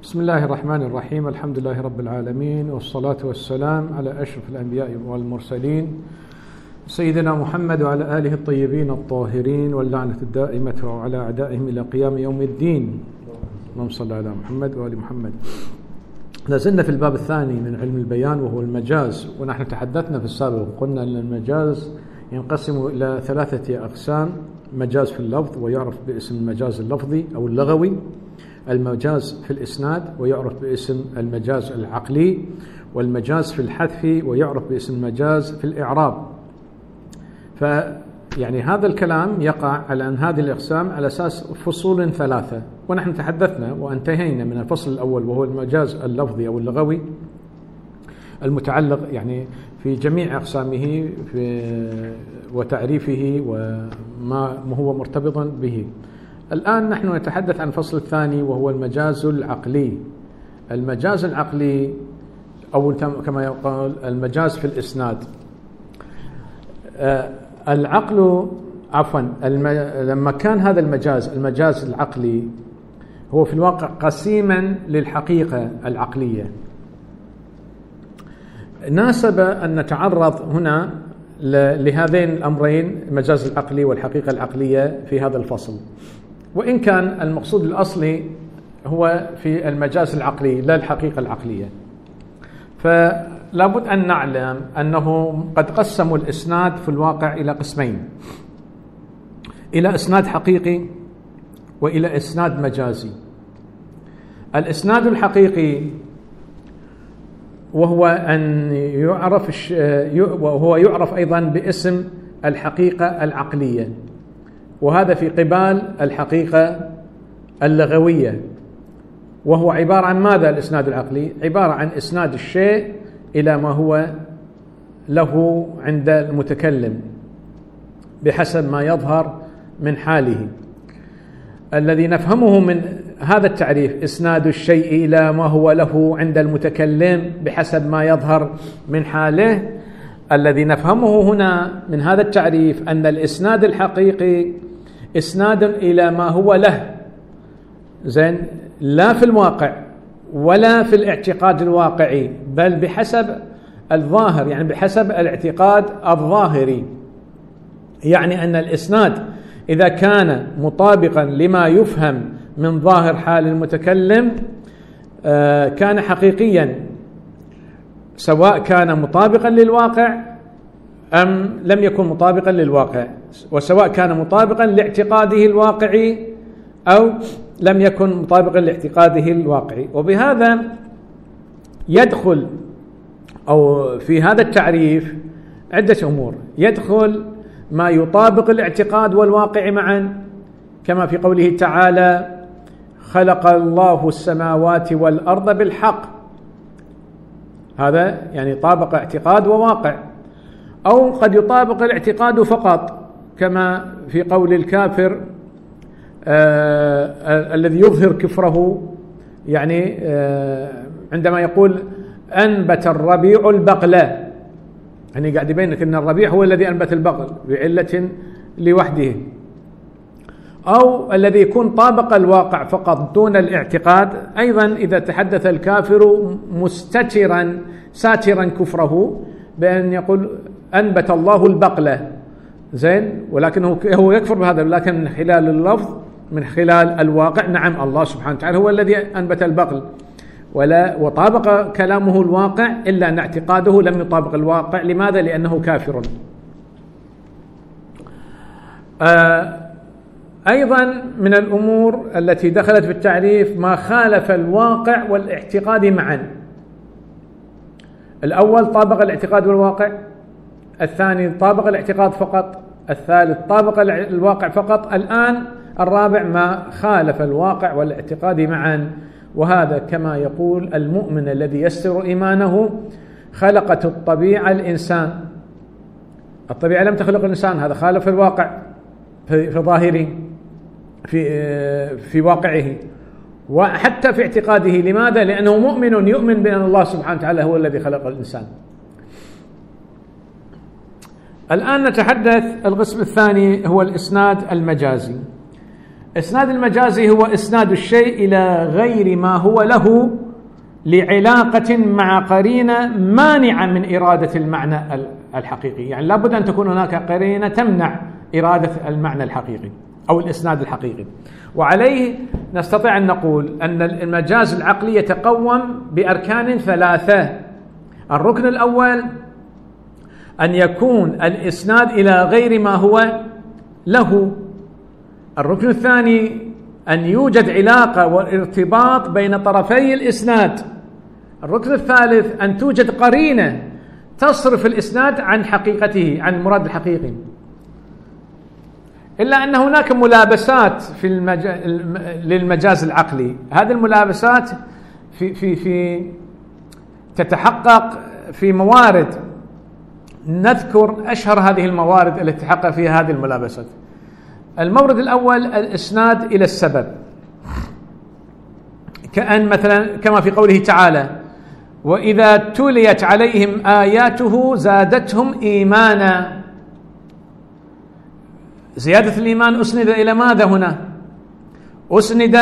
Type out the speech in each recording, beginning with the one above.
بسم الله الرحمن الرحيم. الحمد لله رب العالمين، والصلاة والسلام على أشرف الأنبياء والمرسلين سيدنا محمد وعلى آله الطيبين الطاهرين، واللعنة الدائمة على أعدائهم إلى قيام يوم الدين. اللهم صل على محمد وآل محمد. لازلنا في الباب الثاني من علم البيان وهو المجاز، ونحن تحدثنا في السابق وقلنا أن المجاز ينقسم إلى 3 أقسام: مجاز في اللفظ ويعرف باسم المجاز اللفظي أو اللغوي، المجاز في الإسناد ويعرف باسم المجاز العقلي، والمجاز في الحذف ويعرف باسم المجاز في الإعراب. فيعني هذا الكلام يقع على أن هذه الأقسام على أساس فصول 3، ونحن تحدثنا وانتهينا من الفصل الأول وهو المجاز اللفظي أو اللغوي المتعلق يعني في جميع أقسامه وتعريفه وما هو مرتبط به. الآن نحن نتحدث عن الفصل الثاني وهو المجاز العقلي. المجاز العقلي أو كما يقال المجاز في الإسناد. لما كان هذا المجاز العقلي هو في الواقع قسيما للحقيقة العقلية، ناسب أن نتعرض هنا لهذين الأمرين، المجاز العقلي والحقيقة العقلية، في هذا الفصل. وإن كان المقصود الأصلي هو في المجاز العقلي لا الحقيقة العقلية، فلا بد أن نعلم أنه قد قسموا الإسناد في الواقع إلى قسمين: إلى إسناد حقيقي وإلى إسناد مجازي. الإسناد الحقيقي وهو يعرف أيضا باسم الحقيقة العقلية، وهذا في قبال الحقيقة اللغوية. وهو عبارة عن ماذا؟ الإسناد العقلي عبارة عن إسناد الشيء إلى ما هو له عند المتكلم بحسب ما يظهر من حاله. الذي نفهمه من هذا التعريف إسناد الشيء إلى ما هو له عند المتكلم بحسب ما يظهر من حاله، الذي نفهمه هنا من هذا التعريف أن الإسناد الحقيقي إسناد إلى ما هو له، لا في الواقع ولا في الاعتقاد الواقعي، بل بحسب الظاهر، يعني بحسب الاعتقاد الظاهري. يعني أن الإسناد إذا كان مطابقا لما يفهم من ظاهر حال المتكلم كان حقيقيا، سواء كان مطابقا للواقع أم لم يكن مطابقا للواقع، وسواء كان مطابقا لاعتقاده الواقعي أو لم يكن مطابقا لاعتقاده الواقعي. وبهذا يدخل أو في هذا التعريف عدة أمور: يدخل ما يطابق الاعتقاد والواقع معا، كما في قوله تعالى: خلق الله السماوات والأرض بالحق، هذا يعني طابق اعتقاد وواقع. أو قد يطابق الاعتقاد فقط، كما في قول الكافر الذي يظهر كفره، يعني عندما يقول أنبت الربيع البقلة، يعني قاعد يبينك أن الربيع هو الذي أنبت البقل بعلة لوحده. أو الذي يكون طابق الواقع فقط دون الاعتقاد، أيضا إذا تحدث الكافر ساترا كفره بأن يقول أنبت الله البقلة، ولكنه هو يكفر بهذا، لكن من خلال اللفظ، من خلال الواقع، نعم الله سبحانه وتعالى هو الذي أنبت البقل، وطابق كلامه الواقع، إلا أن اعتقاده لم يطابق الواقع. لماذا؟ لأنه كافر. أيضا من الأمور التي دخلت في التعريف ما خالف الواقع والاعتقاد معا. الأول طابق الاعتقاد والواقع، الثاني طابق الاعتقاد فقط، الثالث طابق الواقع فقط، الآن الرابع ما خالف الواقع والاعتقاد معا. وهذا كما يقول المؤمن الذي يستر إيمانه: خلقت الطبيعة الإنسان. الطبيعة لم تخلق الإنسان، هذا خالف الواقع في ظاهره في واقعه، وحتى في اعتقاده. لماذا؟ لأنه مؤمن يؤمن بأن الله سبحانه وتعالى هو الذي خلق الإنسان. الآن نتحدث القسم الثاني هو الإسناد المجازي. إسناد المجازي هو إسناد الشيء إلى غير ما هو له لعلاقة مع قرينة مانعة من إرادة المعنى الحقيقي. يعني لابد أن تكون هناك قرينة تمنع إرادة المعنى الحقيقي أو الإسناد الحقيقي. وعليه نستطيع أن نقول أن المجاز العقلي يتقوم بأركان ثلاثة. الركن الأول أن يكون الإسناد إلى غير ما هو له. الركن الثاني أن يوجد علاقة وارتباط بين طرفي الإسناد. الركن الثالث أن توجد قرينة تصرف الإسناد عن حقيقته، عن المراد الحقيقي. إلا أن هناك ملابسات للمجاز العقلي. هذه الملابسات في تتحقق في موارد. نذكر أشهر هذه الموارد التي تتحقق فيها هذه الملابسات. المورد الأول الإسناد إلى السبب، كأن مثلا كما في قوله تعالى: وإذا تليت عليهم آياته زادتهم إيمانا. زيادة الإيمان أسند إلى ماذا هنا؟ أسند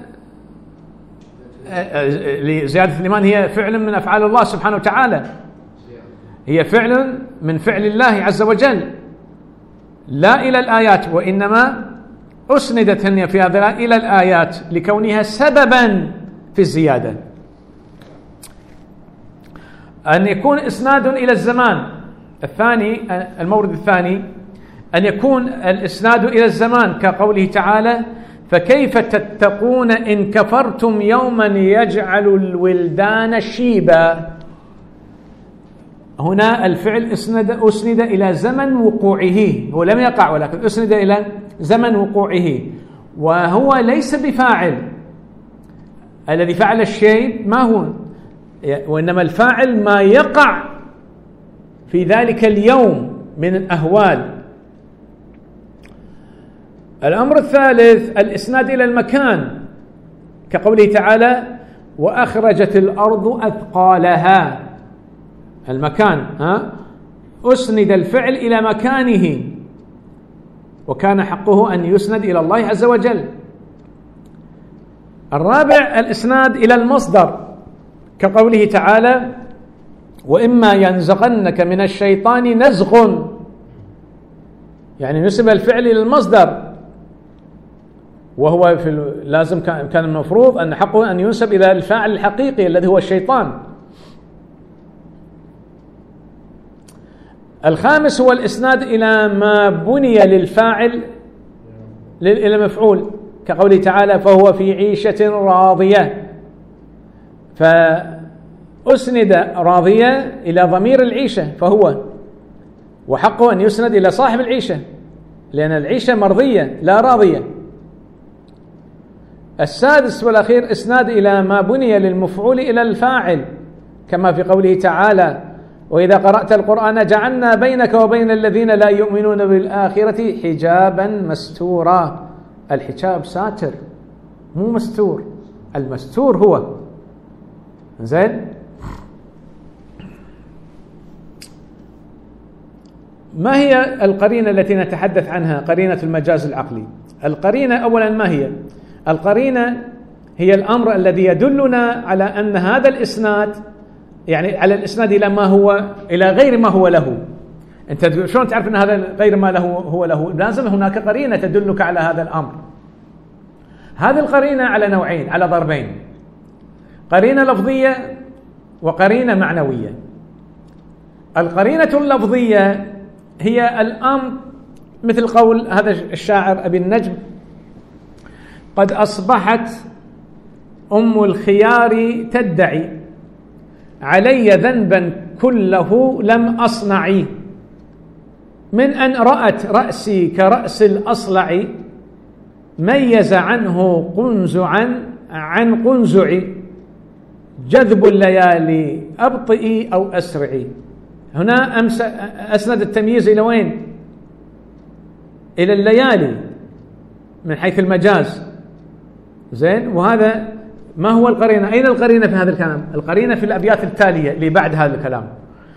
لزيادة الإيمان هي فعل من أفعال الله سبحانه وتعالى، هي فعل من فعل الله عز وجل، لا إلى الآيات، وإنما أسندت في هذا إلى الآيات لكونها سببا في الزيادة. أن يكون إسناد إلى الزمان. الثاني، المورد الثاني، أن يكون الإسناد إلى الزمان كقوله تعالى: فكيف تتقون إن كفرتم يوما يجعل الولدان شيبا. هنا الفعل أسند إلى زمن وقوعه، هو لم يقع ولكن أسند إلى زمن وقوعه، وهو ليس بفاعل. الذي فعل الشيء ما هو، وإنما الفاعل ما يقع في ذلك اليوم من الأهوال. الأمر الثالث الإسناد إلى المكان كقوله تعالى: وأخرجت الأرض أثقالها. المكان أسند الفعل إلى مكانه، وكان حقه أن يسند إلى الله عز وجل. الرابع الإسناد إلى المصدر كقوله تعالى: وإما ينزغنك من الشيطان نزغ. يعني نسب الفعل إلى المصدر، وهو لازم كان المفروض أن حقه أن ينسب إلى الفاعل الحقيقي الذي هو الشيطان. الخامس هو الإسناد إلى ما بني للفاعل إلى مفعول كقوله تعالى: فهو في عيشة راضية. فأسند راضية إلى ضمير العيشة فهو، وحقه أن يسند إلى صاحب العيشة لأن العيشة مرضية لا راضية. السادس والأخير إسناد إلى ما بني للمفعول إلى الفاعل كما في قوله تعالى: وإذا قرأت القرآن جعلنا بينك وبين الذين لا يؤمنون بالآخرة حجابا مستورا. الحجاب ساتر مو مستور، المستور هو زين. ما هي القرينة التي نتحدث عنها؟ قرينة المجاز العقلي. القرينة أولا ما هي؟ القرينة هي الأمر الذي يدلنا على أن هذا الإسناد، يعني على الإسناد إلى ما هو إلى غير ما هو له. أنت شلون تعرف أن هذا غير ما له هو له؟ لازم هناك قرينة تدلك على هذا الأمر. هذه القرينة على نوعين، على ضربين: قرينة لفظية وقرينة معنوية. القرينة اللفظية هي الأمر مثل قول هذا الشاعر أبي النجم: قد أصبحت أم الخيار تدعي علي ذنبا كله لم أصنع، من أن رأت رأسي كرأس الأصلع، ميز عنه قنزعا عن قنزع، جذب الليالي أبطئي أو أسرعي. هنا أسند التمييز إلى وين؟ إلى الليالي من حيث المجاز. زين. وهذا ما هو القرينة؟ أين القرينة في هذا الكلام؟ القرينة في الأبيات التالية اللي بعد هذا الكلام.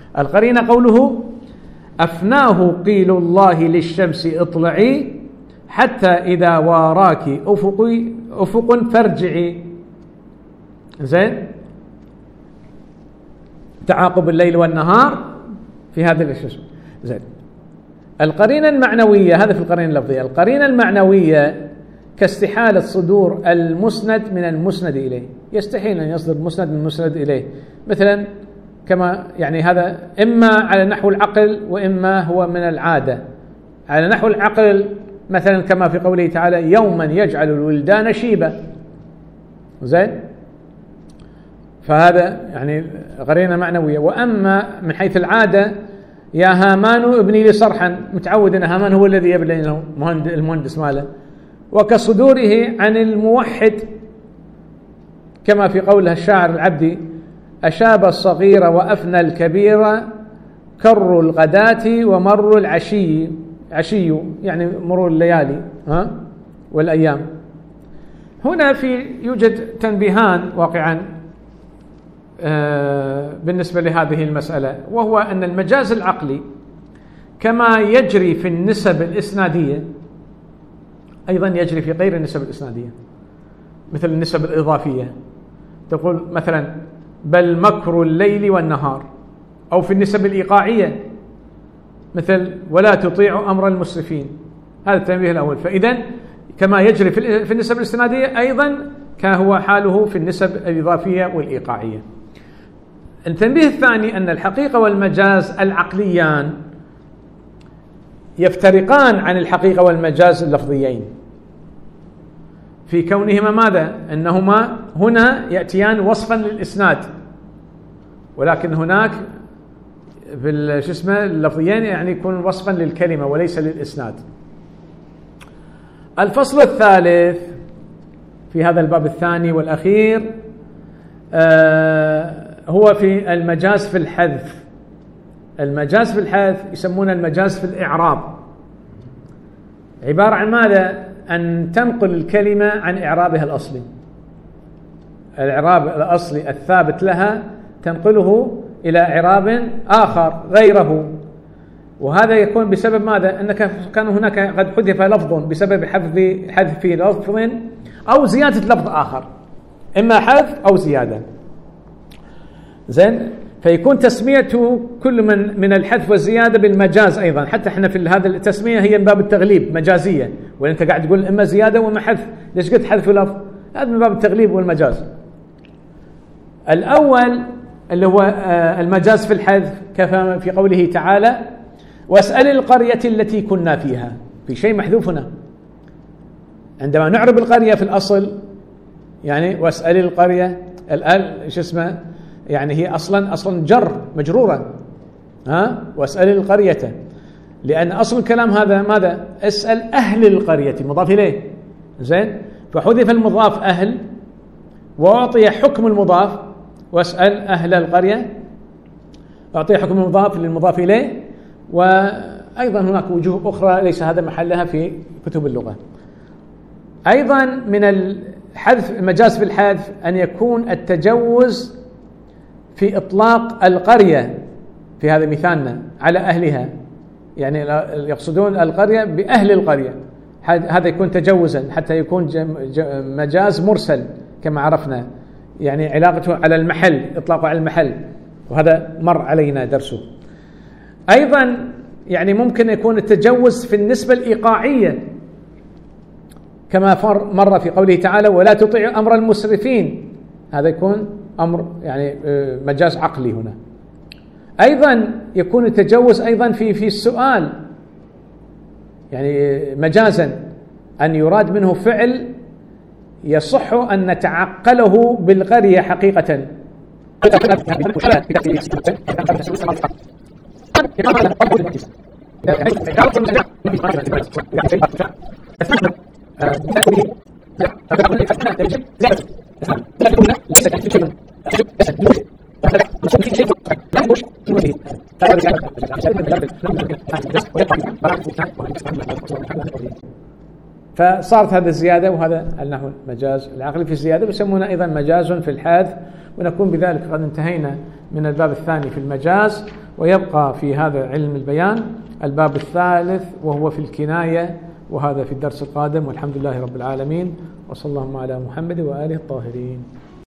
القرينة قوله: أفناه قيل الله للشمس اطلعي حتى إذا واراك أفق فارجعي. زين، تعاقب الليل والنهار في هذا الشيء. زين، القرينة المعنوية، هذا في القرينة اللفظية. القرينة المعنوية كاستحالة صدور المسند من المسند إليه، يستحيل أن يصدر مسند من المسند إليه، مثلا كما يعني هذا إما على نحو العقل وإما هو من العادة. على نحو العقل مثلا كما في قوله تعالى يوما يجعل الولدان شيبا. زين، فهذا يعني قرينة معنوية. وأما من حيث العادة يا هامان ابني لي صرحا، متعود أن هامان هو الذي يبني له المهندس ماله. وكصدوره عن الموحد كما في قوله الشاعر العبدي أشاب الصغير وأفنى الكبير كر الغداة ومر العشي، عشي يعني مرور الليالي والأيام. هنا يوجد تنبيهان واقعا بالنسبة لهذه المسألة، وهو أن المجاز العقلي كما يجري في النسب الإسنادية أيضا يجري في غير النسب الإسنادية، مثل النسب الإضافية، تقول مثلا بل مكر الليل والنهار، أو في النسب الإيقاعية مثل ولا تطيعوا أمر المسرفين. هذا التنبيه الأول. فإذا كما يجري في النسب الإسنادية أيضا كان هو حاله في النسب الإضافية والإيقاعية. التنبيه الثاني أن الحقيقة والمجاز العقليان يفترقان عن الحقيقة والمجاز اللفظيين في كونهما ماذا؟ أنهما هنا يأتيان وصفا للإسناد، ولكن هناك في اللفظيين يعني يكون وصفا للكلمة وليس للإسناد. الفصل الثالث في هذا الباب الثاني والأخير هو في المجاز في الحذف. المجاز في الحذف يسمونه المجاز في الإعراب، عبارة عن ماذا؟ أن تنقل الكلمة عن إعرابها الأصلي، الإعراب الأصلي الثابت لها تنقله إلى إعراب آخر غيره. وهذا يكون بسبب ماذا؟ أنك كان هناك قد حذف لفظ بسبب حذف لفظ أو زيادة لفظ آخر، إما حذف أو زيادة. زين، فيكون تسميته كل من الحذف والزيادة بالمجاز أيضا. حتى احنا في هذا التسمية هي من باب التغليب مجازية، وأنت قاعد تقول إما زيادة وإما حذف، ليش قلت حذف لفظ؟ هذا من باب التغليب والمجاز. الأول اللي هو المجاز في الحذف كما في قوله تعالى واسأل القرية التي كنا فيها، في شيء محذوف هنا. عندما نعرب القرية في الأصل يعني واسأل القرية شو اسمه، يعني هي أصلا مجرورة واسأل القرية، لأن أصل الكلام هذا ماذا؟ اسأل أهل القرية مضاف إليه. زين، فحذف المضاف أهل وأعطي حكم المضاف واسأل أهل القرية، أعطي حكم المضاف للمضاف إليه. وأيضا هناك وجوه أخرى ليس هذا محلها في كتب اللغة. أيضا من الحذف المجاز في الحذف أن يكون التجوز في إطلاق القرية في هذا مثالنا على أهلها، يعني يقصدون القرية بأهل القرية، هذا يكون تجوزا حتى يكون مجاز مرسل كما عرفنا، يعني علاقته على المحل، إطلاقه على المحل، وهذا مر علينا درسه. أيضا يعني ممكن يكون التجوز في النسبة الإيقاعية كما مر في قوله تعالى ولا تطيع أمر المسرفين، هذا يكون أمر يعني مجاز عقلي هنا. أيضا يكون التجوز أيضا في السؤال، يعني مجازا أن يراد منه فعل يصح أن نتعقله بالقرية حقيقة. فصارت هذا الزيادة، وهذا أنه مجاز العقل في الزيادة، يسمونه أيضا مجاز في الحذف. ونكون بذلك قد انتهينا من الباب الثاني في المجاز، ويبقى في هذا علم البيان الباب الثالث وهو في الكناية وهذا في الدرس القادم، والحمد لله رب العالمين، وصلى اللهم على محمد وآله الطاهرين.